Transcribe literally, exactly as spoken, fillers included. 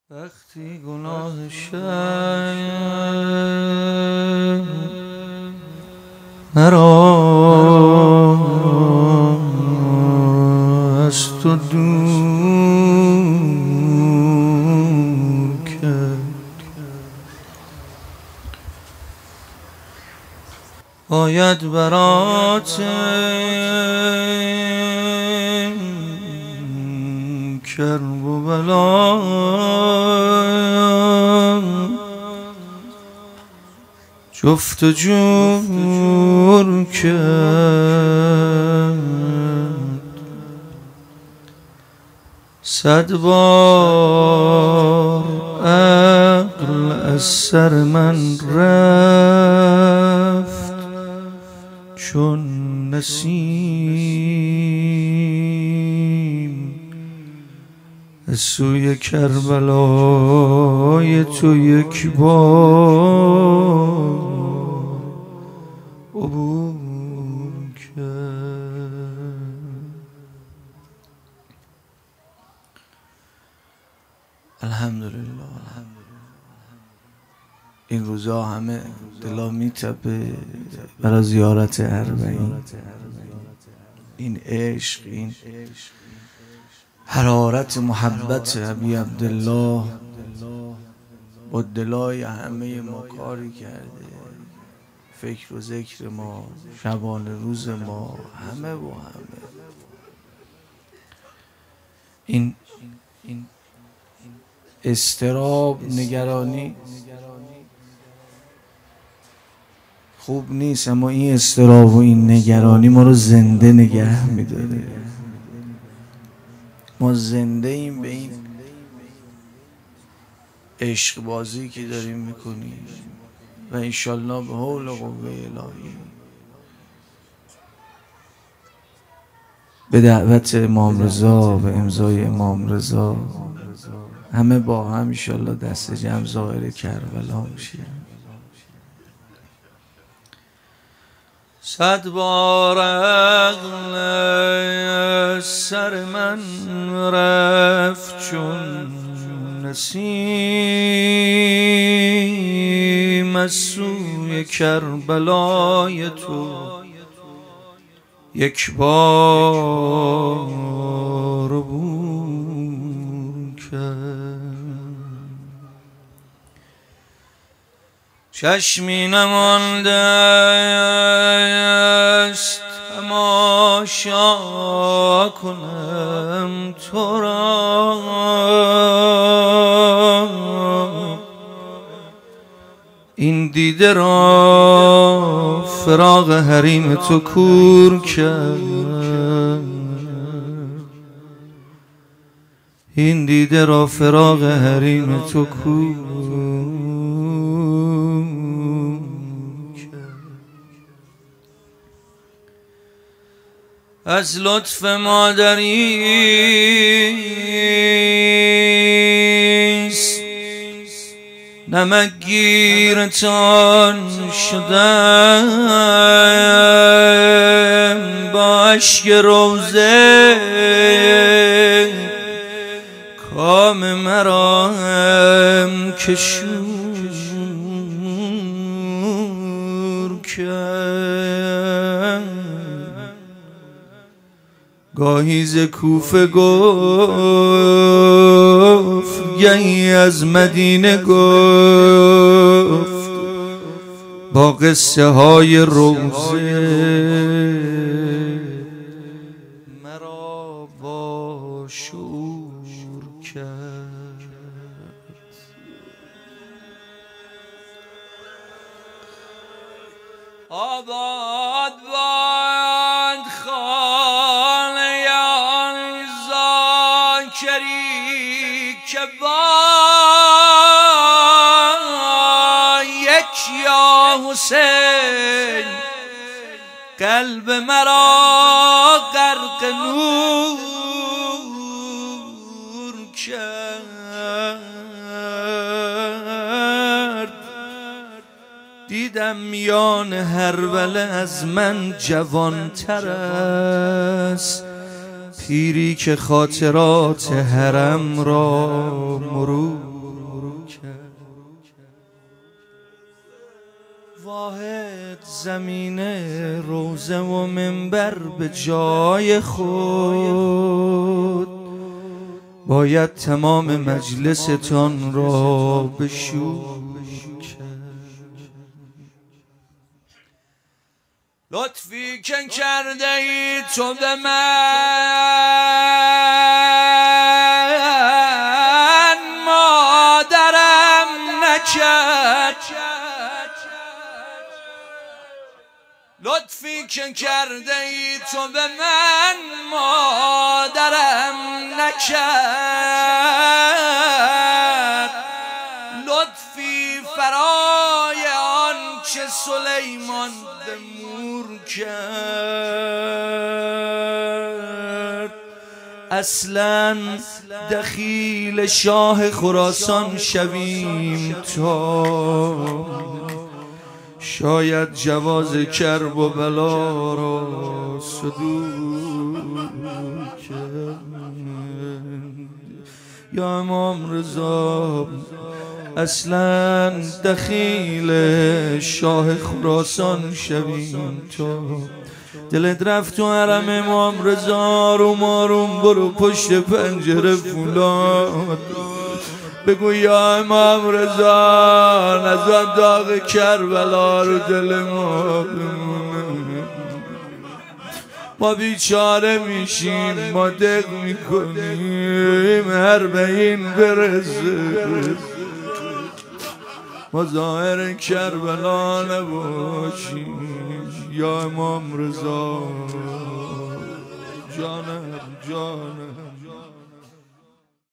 وقتی گناه شرم مرا از تو دور کرد، باید برات کرب و بلا جفت و جور کرد. صد بار عقل از سر من رفت چون نسیم از سوی کربلای تو یک بار عبور کرد. الحمدلله این روزا همه دلا میتپه برای زیارت اربعین. این عشق، این حرارت محبت ابی عبدالله با دلای همه ما کاری کرده. فکر و ذکر ما، شبانه روز ما، همه و همه. این اضطراب، نگرانی خوب نیست، اما این اضطراب و این نگرانی ما رو زنده نگه میداره. ما زنده ایم به این عشق بازی که داریم میکنیم و انشالله به حول و قوه الهی به دعوت امام رضا، به امضای امام رضا همه با هم انشالله دست جمع ظاهر کربلا میشیم. صد بار عقل از سر من رفت چون نسیم از سوی کربلای تو یک بار عبور کرد. چشمی نمانده است تماشا کنم تو را، این دیده را فراق حریم تو کور کرد. این دیده را فراق حریم تو کور کرد. از لطف مادریست نمکگیرتان شدم، با اشک روزه کام مرا هم که شور کرد. گاهی ز کوفه گفت، گهی از مدینه گفت، با قصه های روزه مرا با شور کرد. آباد باد خانه آن ذاکری که با یک یا حسین قلب مرا غرق نور کرد. دیدم میان هربله از من جوانتر است، پیری که خاطرات حرم را مرور واحد زمین روزه و منبر به جای خود، باید تمام مجلستان را بشور لطفی که کرده ای تو به من مادرم نکرد، لطفی که کرده ای تو به من مادرم نکرد، لطفی فرای آن چه سلیمان به مور کرد. اصلا دخیل شاه خراسان شویم تا شاید جواز کرب و بلا را صدور کرد. یا امام رضا اصلا دخیل شاه خراسان شویم تا دلت رفت تو حرم امام رضا، روم آروم برو پشت پنجره فولاد بگو یا امام رضا نزد داغ کربلا رو دل ما بمونه، ما بیچاره میشیم، ما دق میکنیم هر به این برسه، ما ظاهر کربلا نباشیم. یا امام رضا جانم جانم